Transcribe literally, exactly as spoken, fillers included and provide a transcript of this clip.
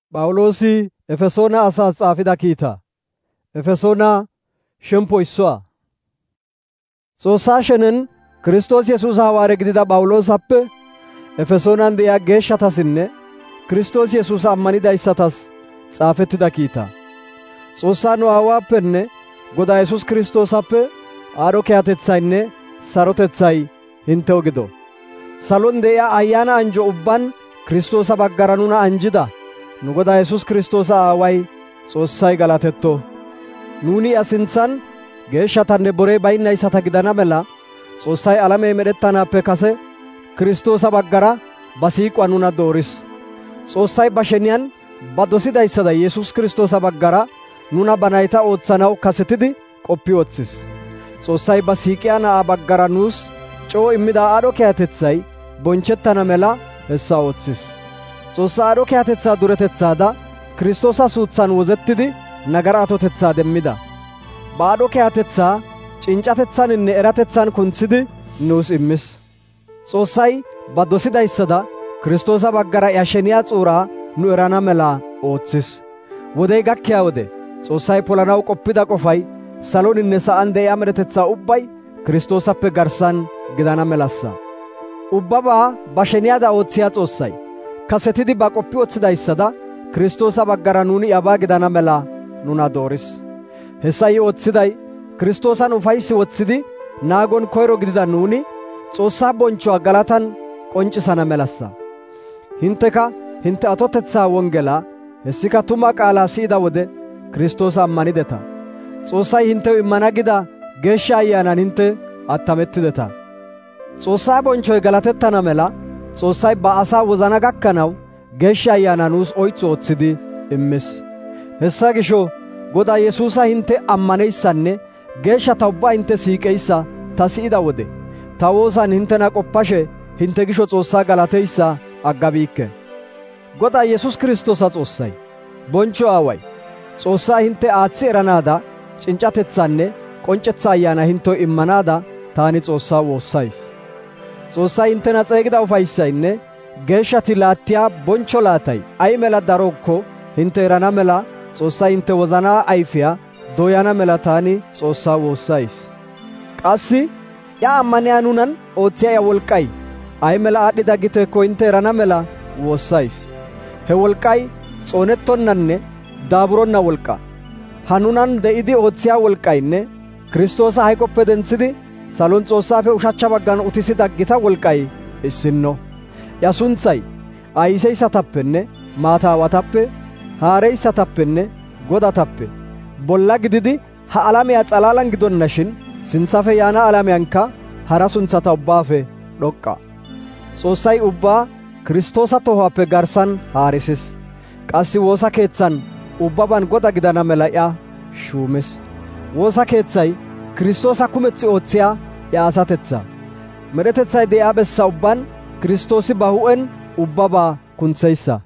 Phawuloosi Efesoona asaas xaafida kiita. Efesoona shemppo issuwaa. Xoossaa shenen Kiristoos Yesuusa hawaare gidida Phawuloosappe Efesoonan de'iyaa geeshshatasinne Kiristoos Yesuusa ammanidayssatas xaafettida kiita. Xoossaa nu Aawaappenne Godaa Yesuus Kiristoosappe aadho kiyatetsaynne sarotethay hintew gido. Salon de'iyaa ayyaana anjo ubban Kiristoosa baggara nuna anjida nu Godaa Yesuus Kiristoosa Aaway Xoossay galatetto. Nuuni iya sintsan geeshshatanne borey baynnayssata gidana mela Xoossay alamey medhettanaappe kase Kiristoosa baggara ba siiquwaa nuna dooris. Xoossay ba sheniyan ba dosidayssada Yesuus Kiristoosa baggara nuna ba nayta ootsanaw kasetidi qoppi woththis. Xoossay ba siiqiyaa na'aa baggara nuus c'oo immida aadho kiyatethay bonchettana mela hessa ooththis. Xoossaa aadho kiyatetsaa duretetsaada Kiristoosa suutsan wozettidi nagara atotetsaa demmida. Ba aadho kiyatetsaa cinccatetsaninne eratetsan kunthidi nuus immis. Xoossay ba dosidayssada Kiristoosa baggara iya sheniyaa xuuraa nu erana mela ooththis. Wodey gakkiyaa wode Xoossay polanaw qoppida qofay saloninne sa'an de'iyaa medhetetsaa ubbay Kiristoosappe garssan gidana melassa. Ubbabaa ba sheniyaada ooththiyaa Xoossay kasetidi ba qoppi woththidayssada Kiristoosa baggara nuuni iyabaa gidana mela nuna dooris. Hessa I ooththiday Kiristoosan ufaysi woththidi naagon koyro gidida nuuni Xoossaa bonchchuwaa galatan qonccisana melassa. Hinteka hinte atotetsaa wongelaa hessika tuma qaalaa siyida wode Kiristoosa ammanideta. Xoossay hintew immana gida geeshsha ayyaanan hinte attamettideta. Xoossaa bonchchoy galatettana mela Xoossay ba asaa wozana gakkanaw geeshsha ayyaana nuus oythu ooththidi immis. Hessa gisho Godaa Yesuusa hinte ammaneyssanne geeshshata ubbaa hinte siiqeyssa ta siyida wode ta woosan hintena qoppashe hinte gisho Xoossaa galateyssa aggabiikke. Godaa Yesuus Kiristoosa Xoossay bonchcho Aaway Xoossaa hinte aaththi eranaada cinccatetsaanne qoncetsa ayyaana hintew immanaada taani Xoossaa woossays. Xoossay hintena xeegida ufayssaynne geeshshati laattiyaa bonchcho laatay ay mela darokko hinte erana mela Xoossay hinte wozanaa ayfiyaa dooyana mela taani Xoossaa woossays. Qassi iya ammaniyaa nunan oothiyaa iya wolqqay ay mela aadhdhida giteekko hinte erana mela woossays. He wolqqay xoonettonnanne daaburonna wolqqa. Ha nunan de'idi oothiyaa wolqqaynne Kiristoosa hayqoppe dentsidi salon Xoossaafe ushachcha baggan utisida gita wolqqay issinno. Ya suntsay ayiseyssatappenne maataawatappe haareyssatappenne godatappe bolla gididi ha alamiyaa s'alaalan gidonnashin sintsafe yaana alamiyankka hara suntsata ubbaafe dhoqqa. Xoossay ubbaa Kiristoosa tohuwaappe garssan haarisis. Qassi woosa keetsan ubbaban goda gidana mela iya shuumis. Woosa keetsay Kiristoosa kumetsi oothiyaa iya asatetsaa. Medhetetsay de'iyaa bessa ubban Kiristoosi ba hu'en ubbabaa kuntseyssa.